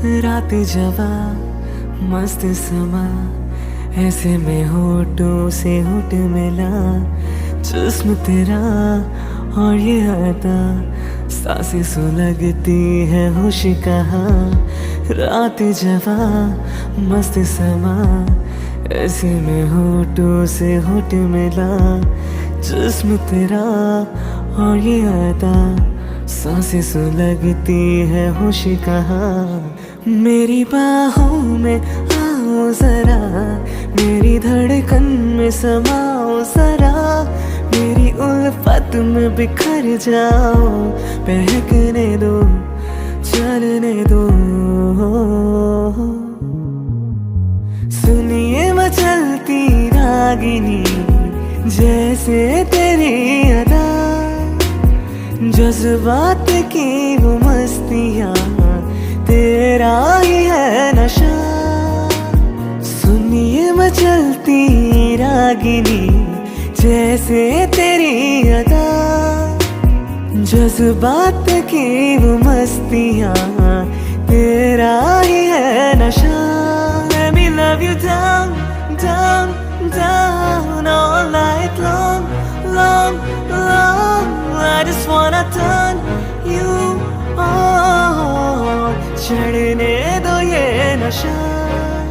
रात जवा मस्त समा, ऐसे में होठों से होठ मिला, जिस्म तेरा और ये अदा, सांसें सुलगती है होश कहाँ। रात जवा मस्त समा, ऐसे में होठों से होठ मिला, जिस्म तेरा और ये अदा, सांसें सुलगती है होश कहाँ। मेरी बाहों में आओ जरा, मेरी धड़कन में समाओ जरा, मेरी उल्फत में बिखर जाओ, बहकने दो चलने दो। सुनिए मचलती रागिनी, जैसे तेरी अदा, जज्बात की वो मस्तियाँ, तेरा ही है नशा। सुनिए मचलती रागिनी, जैसे तेरी अदा, जज्बात की वो मस्तियाँ, तेरा ही है नशा। Let me love you down, down, down all night long, long, long. I just wanna turn you on, चढ़ने दो ये नशा।